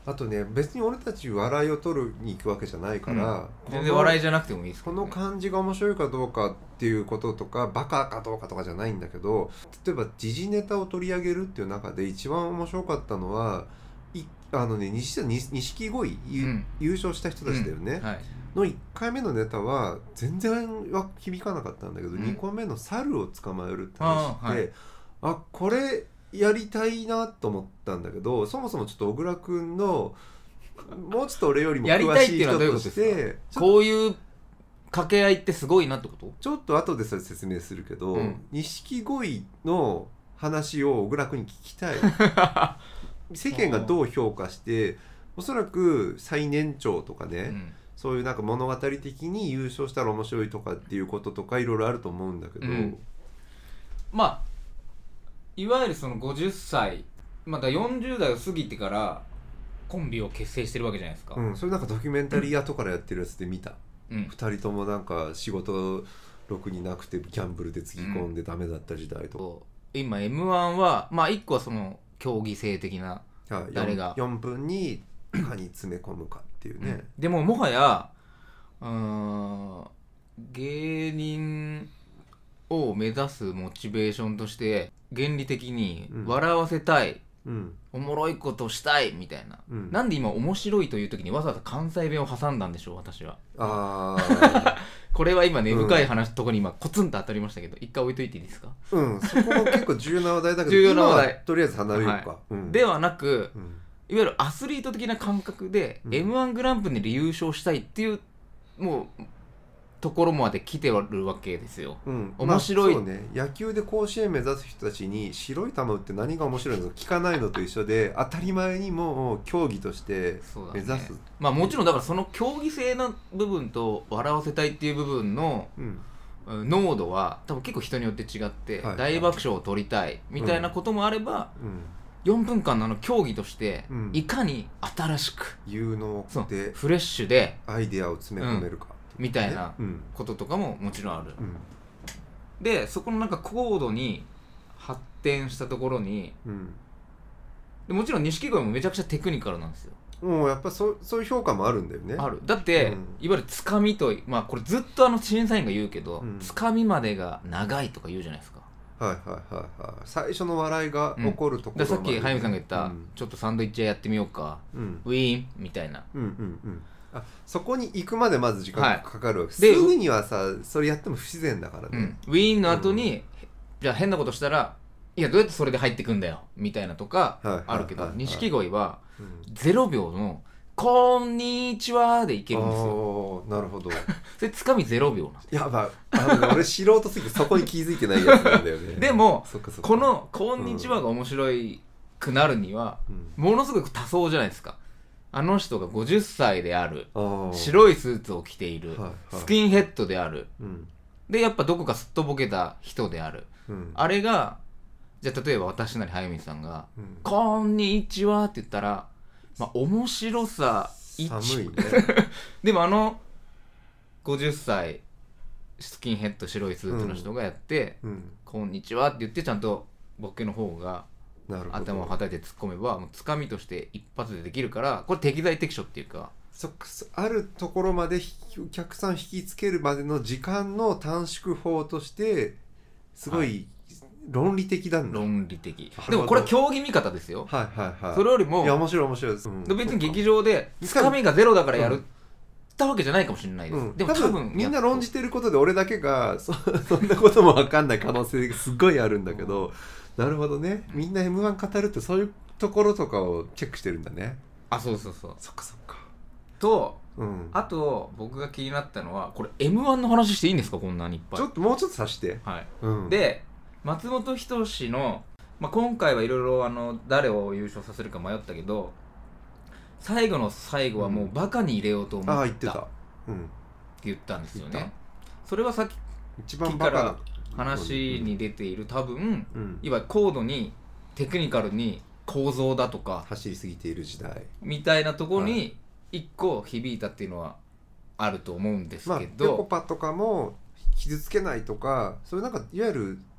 あとね別に俺たち笑いを取るに行くわけじゃないから、 うん、全然笑いじゃなくてもいいですけど、ね、 この感じが面白いかどうかっていうこととかバカかどうかとかじゃないんだけど、例えば時事ネタを取り上げるっていう中で一番面白かったのはいあのね錦鯉、うん、優勝した人たちだよね、うんはい、のいっかいめのネタは全然は響かなかったんだけど、うん、にこめの猿を捕まえるって話って あ,、はい、あこれやりたいなと思ったんだけど、そもそもちょっと小倉くんのもうちょっと俺よりも詳しい人としてこういう掛け合いってすごいなってこと？ ちょっと後でそれ説明するけど、錦鯉の話を小倉くんに聞きたい世間がどう評価しておそらく最年長とかね、うん、そういうなんか物語的に優勝したら面白いとかっていうこととかいろいろあると思うんだけど、うん、 まあいわゆるそのごじゅっさいまたよんじゅう代を過ぎてからコンビを結成してるわけじゃないですか、 うん、それなんかドキュメンタリー後からやってるやつで見た、うん、ふたりともなんか仕事ろくになくてギャンブルでつぎ込んでダメだった時代と、 うん、今 エムワン はまあいっこはその競技性的な誰がよん, よんぷんにいかに詰め込むかっていうね、うん、 でももはやうーん芸人を目指すモチベーションとして原理的に笑わせたい、うん、おもろいことしたいみたいな、うん、なんで今面白いという時にわざわざ関西弁を挟んだんでしょう私は。あこれは今根深い話、うん、とこに今コツンと当たりましたけど一回置いといていいですか？ うんそこも結構重要な話題だけど重要な話題とりあえず離れるか、 はいうん、ではなく、うん、いわゆるアスリート的な感覚で、うん、エムワン グランプリで優勝したいっていうもうところまで来てるわけですよ、うん、面白い、 まあ、そうね、野球で甲子園目指す人たちに白い球打って何が面白いのか聞かないのと一緒で当たり前にも競技として目指す、ね、 まあもちろんだからその競技性の部分と笑わせたいっていう部分の、うん、濃度は多分結構人によって違って、はい、大爆笑を取りたいみたいなこともあれば、うんうんよんぷんかんのあの競技としていかに新しく、 うん、有能でフレッシュでアイデアを詰め込めるか、 うん、みたいなこととかももちろんある、うん、でそこのなんか高度に発展したところに、うん、でもちろん錦鯉もめちゃくちゃテクニカルなんですよ。 もうやっぱ そ, そういう評価もあるんだよね。 ある。だって、うん、いわゆるつかみとまあこれずっとあの審査員が言うけど、うん、つかみまでが長いとか言うじゃないですか。 はいはいはいはい、最初の笑いが起こるところ、 うん、さっき早見さんが言った、うん、ちょっとサンドイッチ屋やってみようか、うん、ウィーンみたいな、うんうんうん、あそこに行くまでまず時間がかかるわけ、はい、すぐにはさそれやっても不自然だからね、 うん、ウィーンの後に、うん、じゃあ変なことしたらいやどうやってそれで入ってくんだよみたいなとかあるけど錦鯉はゼロびょうのこんにちはでいけるんですよ。 なるほどそれつかみゼロびょうなんです。 やばいあの俺素人すぎてそこに気づいてないやつなんだよねでもこのこんにちはが面白くなるには、うん、ものすごく多層じゃないですか。あの人がごじゅっさいである、白いスーツを着ている、はいはい、スキンヘッドである、うん、でやっぱどこかすっとぼけた人である、うん、あれがじゃあ例えば私なり早見さんが、うん、こんにちはって言ったらまあ面白さ寒いねでもあのごじゅっさいスキンヘッド白いスーツの人がやって、うんうん、こんにちはって言ってちゃんとボケの方が頭をはたいて突っ込めばもうつかみとして一発でできるからこれ適材適所っていうかそあるところまでお客さん引きつけるまでの時間の短縮法としてすごい、はい論理的だんだ。 論理的。でもこれは競技見方ですよ。 はいはいはい。 それよりもいや面白い面白いです。うん、 別に劇場でつかみがゼロだからやるったわけじゃないかもしれないです。うん、 でも多分みんな論じてることで俺だけが そ, そんなことも分かんない可能性がすごいあるんだけど、なるほどね。みんな エムワン 語るってそういうところとかをチェックしてるんだね。 あそうそうそう。 そっかそっか。 と、うん、あと僕が気になったのはこれ エムワン の話していいんですかこんなにいっぱい。 ちょっともうちょっとさして。 はい。うん、で松本人志の、まあ、今回はいろいろ誰を優勝させるか迷ったけど最後の最後はもうバカに入れようと思った、うん、あ言ってた、うん、って言ったんですよね。それはさっきから話に出ている多分、うん、いわゆる高度にテクニカルに構造だとか走りすぎている時代みたいなところに一個響いたっていうのはあると思うんですけど、まあ、 ペコパとかも傷つけないとかそういうなんかいわゆる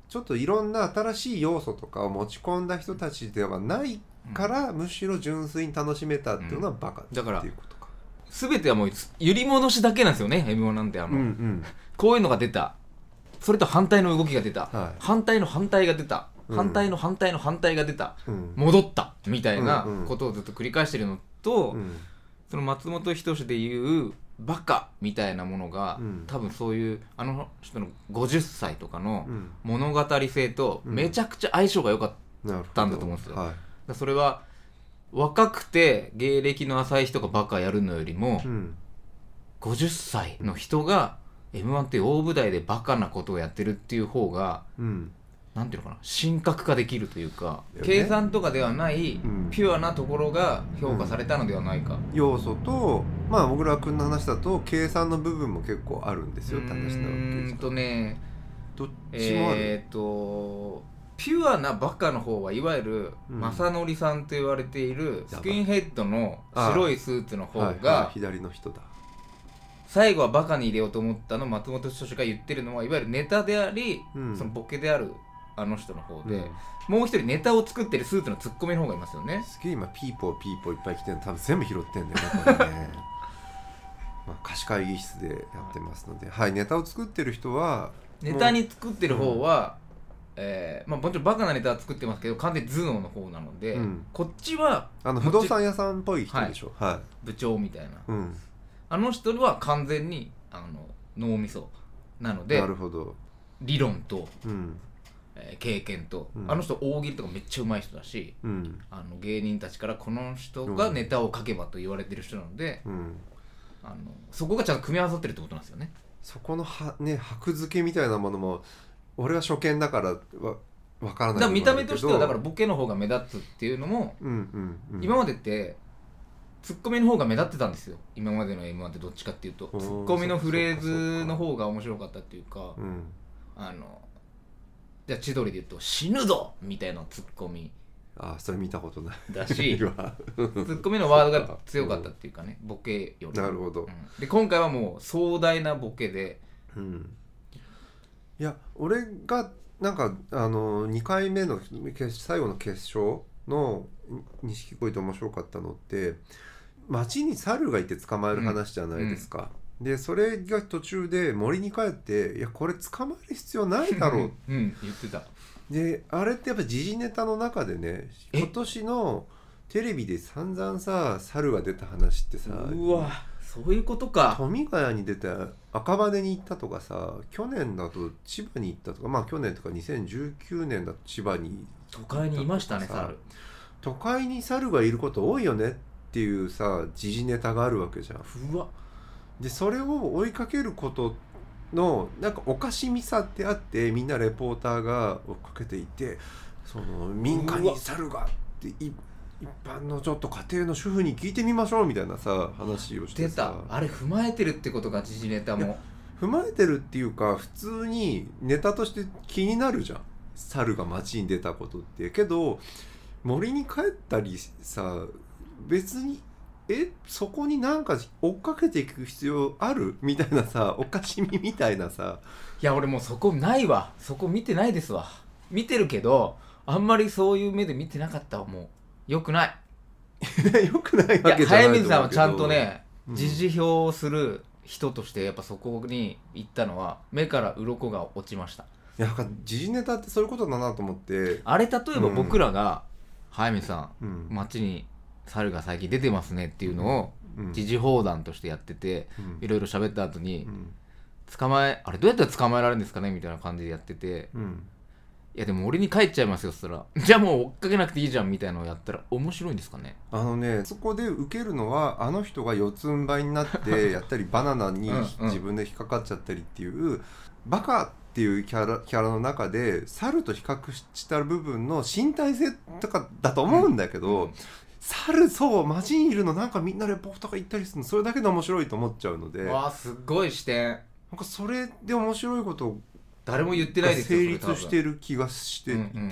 ちょっといろんな新しい要素とかを持ち込んだ人たちではないから、うん、むしろ純粋に楽しめたっていうのはバカっていうことか、 うん、全てはもう揺り戻しだけなんですよね エムワン なんてあの、うんうん、こういうのが出た、それと反対の動きが出た、はい、反対の反対が出た、うん、反対の反対の反対が出た、うん、戻ったみたいなことをずっと繰り返してるのと、うんうん、その松本人志でいうバカみたいなものが、うん、多分そういうあの人のごじゅっさいとかの物語性とめちゃくちゃ相性が良かったんだと思うんですよ、うんはい、だそれは若くて芸歴の浅い人がバカやるのよりも、うん、ごじゅっさいの人が エムワン っていう大舞台でバカなことをやってるっていう方が、うんなんていうのかな、神格化できるというか、ね、計算とかではないピュアなところが評価されたのではないか、うん、 要素と、まあ小倉君の話だと計算の部分も結構あるんですよって話なわけですか。うーんとねどっちもある。 えーとピュアなバカの方はいわゆる正則さんと言われているスキンヘッドの白いスーツの方が、はいはい、 左の人だ。 最後はバカに入れようと思ったの松本人志が言ってるのはいわゆるネタであり、うん、そのボケであるあの人の方で、うん、もう一人ネタを作ってるスーツのツッコミの方がいますよね。 すげえ今ピーポーピーポーいっぱい来てるの多分全部拾ってんだよねこれねまあ貸し会議室でやってますので、はい、ネタを作ってる人はネタに作ってる方は、うんえーまあ、もちろんバカなネタは作ってますけど完全に頭脳の方なので、うん、こっちはあの不動産屋さんっぽい人でしょ、はいはい、 部長みたいな、 うん、 あの人は完全にあの脳みそなのでなるほど理論と、 うん経験と、うん、あの人大喜利とかめっちゃ上手い人だし、うん、あの芸人たちからこの人がネタを書けばと言われてる人なので、うん、あのそこがちゃんと組み合わさってるってことなんですよね。 そこのは、ね、箔付けみたいなものも俺は初見だからわ分からない。 だから見た目としてはだからボケの方が目立つっていうのも、うんうんうん、今までってツッコミの方が目立ってたんですよ。今までの エムワン ってどっちかっていうとツッコミのフレーズの方が面白かったっていうか、うん、あのじゃあ千鳥で言うと死ぬぞみたいなツッコミああそれ見たことないだしツッコミのワードが強かったっていうかねボケよりなるほど、 うん、で今回はもう壮大なボケで、 うん、いや俺がなんかあのにかいめの最後の決勝の錦鯉で面白かったのって街に猿がいて捕まえる話じゃないですか、うんうんでそれが途中で森に帰っていやこれ捕まえる必要ないだろう、 うん、言ってた。 であれってやっぱ時事ネタの中でね今年のテレビで散々さ猿が出た話ってさうわそういうことか富ヶ谷に出た赤羽に行ったとかさ去年だと千葉に行ったとかまあ去年とかにせんじゅうきゅうねんだと千葉に都会にいましたね猿都会に猿がいること多いよねっていうさ時事ネタがあるわけじゃん。 うわでそれを追いかけることのなんかおかしみさってあってみんなレポーターが追っかけていてその民家に猿がって一般のちょっと家庭の主婦に聞いてみましょうみたいなさ話をしてさ出たあれ踏まえてるってことが時事ネタも踏まえてるっていうか普通にネタとして気になるじゃん猿が街に出たことってけど森に帰ったりさ別にえそこになんか追っかけていく必要あるみたいなさおかしみみたいなさいや俺もうそこないわそこ見てないですわ見てるけどあんまりそういう目で見てなかったわもうよくないよくないわけじゃないと思うけど早水さんはちゃんとね時事評をする人としてやっぱそこに行ったのは目から鱗が落ちました。 いやなんか時事ネタってそういうことだなと思ってあれ例えば僕らが、うん、早水さん、うん、街に猿が最近出てますねっていうのを時事報談としてやってていろいろ喋った後に、うん、捕まえあれどうやったら捕まえられるんですかねみたいな感じでやってて、うん、いやでも俺に帰っちゃいますよそしたらじゃあもう追っかけなくていいじゃんみたいなのをやったら面白いんですかね。 あのねそこで受けるのはあの人が四つん這いになってやったりバナナに自分で引っかかっちゃったりっていう、うんうん、バカっていうキャラ、キャラの中で猿と比較した部分の身体性とかだと思うんだけど、うんうん猿そう街にいるのなんかみんなレポートが言ったりするのそれだけで面白いと思っちゃうのでわあすごい視点なんかそれで面白いこと誰も言ってないですよ成立してる気がしていて、うんうん、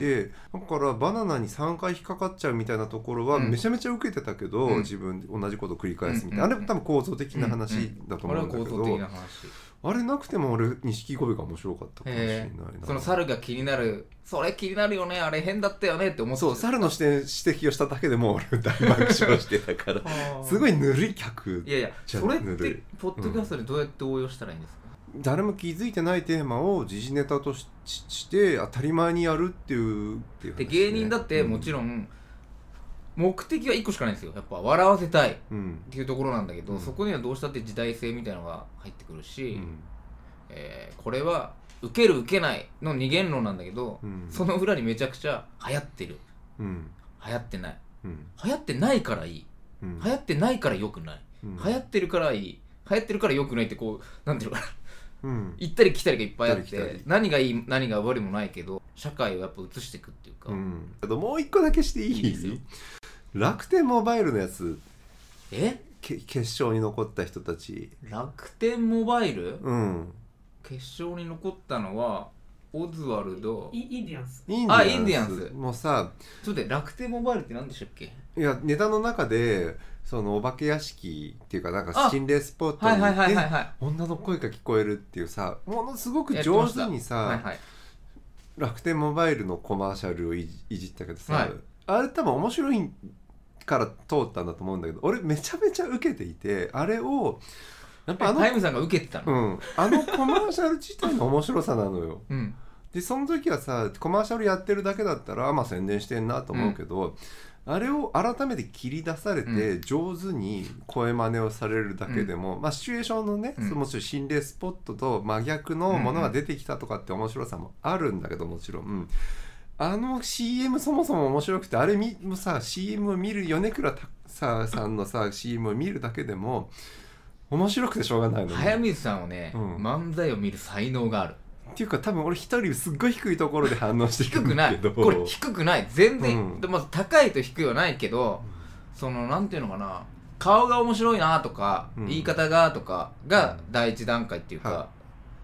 だからバナナにさんかい引っかかっちゃうみたいなところはめちゃめちゃ受けてたけど、うん、自分で同じことを繰り返すみたいな、うんうんうん、あれ多分構造的な話だと思うんだけど、 うんうん、あれは構造的な話あれなくても俺錦鯉が面白かったかもしれないな、 えー、その猿が気になるそれ気になるよねあれ変だったよねって思ってそう猿の視点指摘をしただけでも俺大爆笑してたからすごいぬるい客いやいやそれってポッドキャストでどうやって応用したらいいんですか、 うん、誰も気づいてないテーマを時事ネタと し, して当たり前にやるっていうっていう話、ね、 で芸人だってもちろん、うん目的はいっこしかないんですよやっぱ笑わせたいっていうところなんだけど、うん、そこにはどうしたって時代性みたいなのが入ってくるし、うんえー、これは受ける受けないの二元論なんだけど、うん、その裏にめちゃくちゃ流行ってる、うん、流行ってない、うん、流行ってないからいい、うん、流行ってないから良くない、うん、流行ってるからいい流行ってるから良くないってこうなんていうのかな、うん、行ったり来たりがいっぱいあって何がいい何が悪いもないけど社会をやっぱ映していくっていうか、うん、 もう一個だけしていい？いいですよ。楽天モバイルのやつえ決勝に残った人たち楽天モバイル、 うん、 決勝に残ったのはオズワルドインディアンスあインディアンスもうさちょっと楽天モバイルって何でしたっけ？ いやネタの中でそのお化け屋敷っていうかなんか心霊スポットに行って女の声が聞こえるっていうさものすごく上手にさ、はいはい、楽天モバイルのコマーシャルを い, いじったけどさ、はい、あれ多分面白いから通ったんだと思うんだけど俺めちゃめちゃ受けていてあれをやっぱあのタイムさんが受けてたの、 うん、あのコマーシャル自体の面白さなのよ、うん、でその時はさコマーシャルやってるだけだったらまあ宣伝してんなと思うけど、うん、あれを改めて切り出されて上手に声真似をされるだけでも、うんまあ、シチュエーションのね、うん、もちろん心霊スポットと真逆のものが出てきたとかって面白さもあるんだけどもちろん、うんあの シーエム そもそも面白くてあれもさ シーエム を見る米倉さんのさ シーエム を見るだけでも面白くてしょうがないのね。 早水さんをね、うん、漫才を見る才能があるっていうか多分俺一人すっごい低いところで反応してるんだけど低くないこれ低くない全然、うん、でまず高いと低いはないけど、うん、そのなんていうのかな顔が面白いなとか、うん、言い方がとかが第一段階っていうか、はい、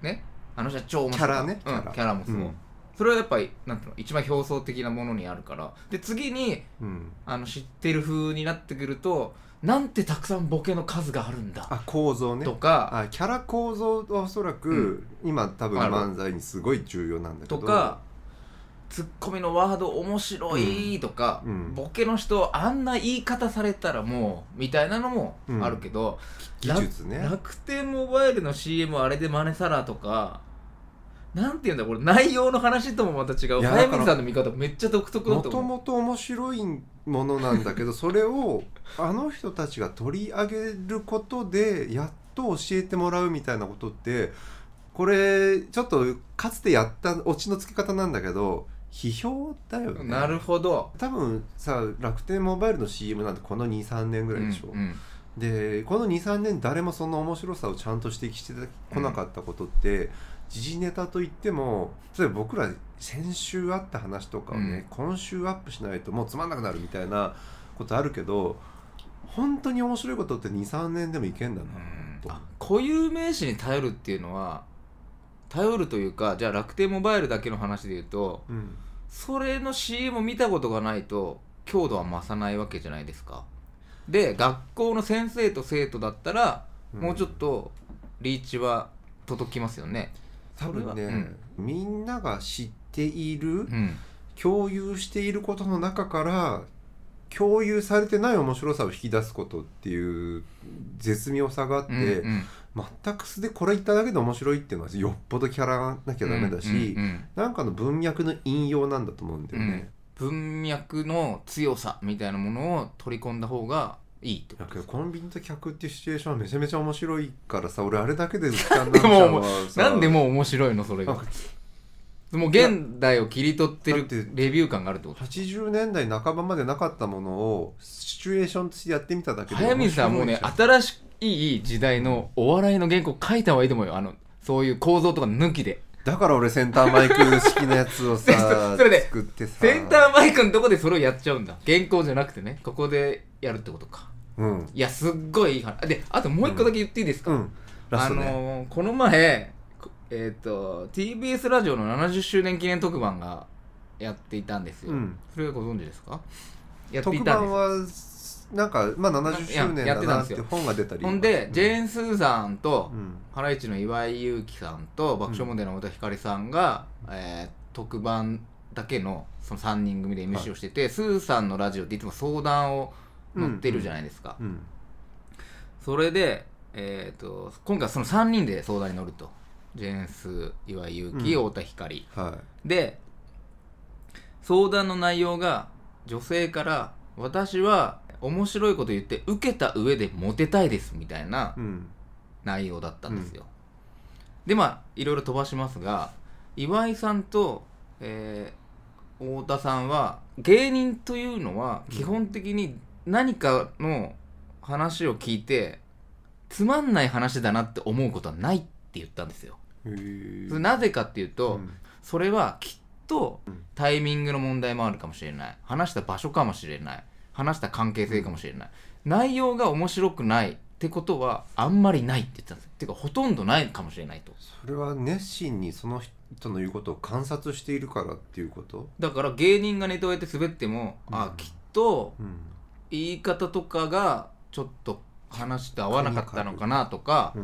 ねあの人は超面白いキャラねキャラ、うん、キャラもそう、うんそれはやっぱりなんていうの一番表層的なものにあるからで次に、うん、あの知ってる風になってくるとなんてたくさんボケの数があるんだあ構造ねとかあキャラ構造はおそらく、うん、今多分漫才にすごい重要なんだけどとかツッコミのワード面白いとか、うん、ボケの人あんな言い方されたらもうみたいなのもあるけど、 うん、技術ね楽天モバイルの シーエム あれで真似さらとかなんていうんだこれ内容の話ともまた違う早水さんの見方めっちゃ独特だと思う。 もともと面白いものなんだけどそれをあの人たちが取り上げることでやっと教えてもらうみたいなことってこれちょっとかつてやったオチのつけ方なんだけど批評だよね。 なるほど。 多分さ楽天モバイルの シーエム なんてこの にさんねんぐらいでしょ、うんうんでこの にさんねん誰もその面白さをちゃんと指摘してこなかったことって、うん時事ネタといっても例えば僕ら先週あった話とかをね、うん、今週アップしないともうつまんなくなるみたいなことあるけど本当に面白いことって にさんねんでもいけんだなと、うん、 固有名詞に頼るっていうのは頼るというかじゃあ楽天モバイルだけの話で言うと、うん、それの シーエム を見たことがないと強度は増さないわけじゃないですか。で学校の先生と生徒だったら、うん、もうちょっとリーチは届きますよね。 多分ね、うん、みんなが知っている、うん、共有していることの中から共有されてない面白さを引き出すことっていう絶妙さがあって、うんうん、全く素でこれ言っただけで面白いっていうのはよっぽどキャラなきゃダメだし、うんうんうん、なんかの文脈の引用なんだと思うんだよね、 うん、文脈の強さみたいなものを取り込んだ方がいいってことですか。 コンビニと客っていうシチュエーションはめちゃめちゃ面白いからさ俺あれだけで時間なんちゃうわなんでもう面白いのそれがもう現代を切り取ってるレビュー感があるってこと。 はちじゅうねんだいなかばまでなかったものをシチュエーションとしてやってみただけで早水さんもうね新しい時代のお笑いの原稿書いた方がいいと思うよ。あのそういう構造とか抜きで。 だから俺センターマイク式のやつをさそれで作ってさセンターマイクのとこでそれをやっちゃうんだ。原稿じゃなくてねここでやるってことか。うん、いやすっごいいい話であともう一個だけ言っていいですか、うんうん、あのー、この前、えー、と ティービーエス ラジオのななじゅっしゅうねん記念特番がやっていたんですよ、うん、それはご存知ですか。 やってい特たんです番はなんか、まあ、ななじゅっしゅうねんだなって本が出たり、 ほんで、 うん、 ジェーン・スーさんと、 うん、 ハライチの岩井勇気さんと爆笑問題の太田光さんが、うん、えー、特番だけのそのさんにん組で エムシー をしてて、はい、スーさんのラジオっていつも相談を乗ってるじゃないですか、 うんうん、 それで、えー、と今回はそのさんにんで相談に乗ると、ジェーンス、岩井勇気、うん、太田光、 はい、 で相談の内容が女性から私は面白いこと言って受けた上でモテたいですみたいな内容だったんですよ、うん、でまあいろいろ飛ばしますが、岩井さんと、えー、太田さんは芸人というのは基本的に何かの話を聞いてつまんない話だなって思うことはないって言ったんですよ。 へー。 それなぜかっていうと、うん、それはきっとタイミングの問題もあるかもしれない、話した場所かもしれない、話した関係性かもしれない、うん、内容が面白くないってことはあんまりないって言ってたんですよ。てかほとんどないかもしれないと。 それは熱心にその人の言うことを観察しているからっていうこと？ だから芸人がネタをやって滑っても、うん、あきっと言い方とかがちょっと話と合わなかったのかなとか、うん、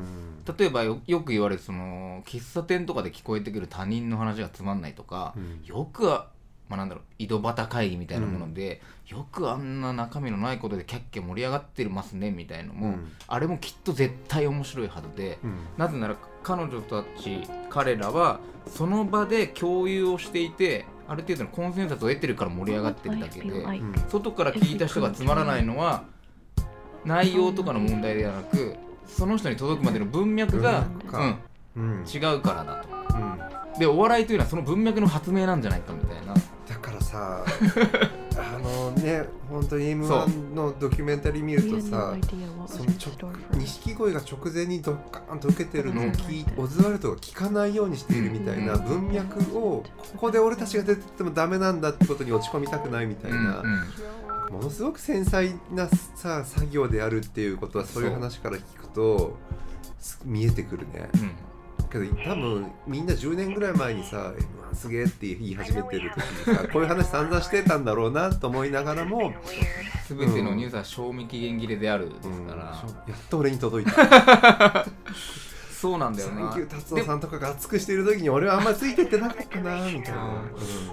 例えば よ, よく言われるその喫茶店とかで聞こえてくる他人の話がつまんないとか、うん、よくは、まあ、なんだろう井戸端会議みたいなもので、うん、よくあんな中身のないことでキャッキャ盛り上がってますねみたいなのも、うん、あれもきっと絶対面白いはずで、うん、なぜなら彼女たち彼らはその場で共有をしていてある程度のコンセンサスを得てるから盛り上がってるだけで、うん、外から聞いた人がつまらないのは内容とかの問題ではなくその人に届くまでの文脈が、うん、違うからだと、うん、でお笑いというのはその文脈の発明なんじゃないかみたいな。 だからさあのね本当に エムワン のドキュメンタリー見るとさその錦鯉が直前にドッカーンと受けてるのを聞いオズワルドが聞かないようにしているみたいな文脈をここで俺たちが出ててもダメなんだってことに落ち込みたくないみたいな、うんうん、ものすごく繊細なさ作業であるっていうことはそういう話から聞くと見えてくるね、うんけど多分みんなじゅうねんぐらい前にさ エムワン すげえって言い始めてる時にさこういう話散々してたんだろうなと思いながらも全てのニュースは賞味期限切れであるですから、うん、 やっと俺に届いたそうなんだよな。 サンキュー達夫さんとかが熱くしてる時に俺はあんまりついてってなかったなみたいな、うん、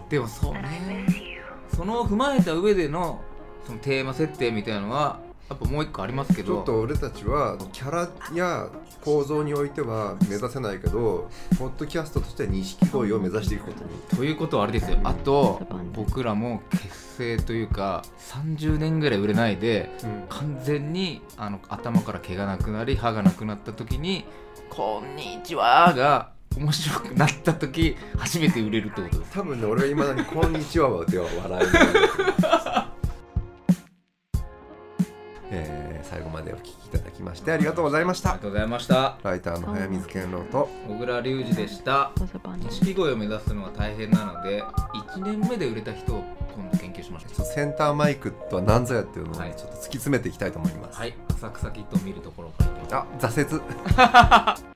でもそうねそのを踏まえた上でのそのテーマ設定みたいなのはやっぱもう一個ありますけどちょっと俺たちはキャラや構造においては目指せないけどポッドキャストとしては錦鯉を目指していくことにということはあれですよ、あと僕らも結成というかさんじゅうねんぐらい売れないで、うん、完全にあの頭から毛がなくなり歯がなくなった時にこんにちはが面白くなった時初めて売れるってことです。 多分ね俺は未だにこんにちはでは笑えないえー、最後までお聞きいただきましてありがとうございました。 ありがとうございました。 ライターの早水健郎と小倉隆二でした。錦鯉を目指すのは大変なのでいちねんめで売れた人を今度研究しましょう。 センターマイクとは何ぞやっていうのをちょっと突き詰めていきたいと思います。 はい、浅草キッドを見るところからあ、挫折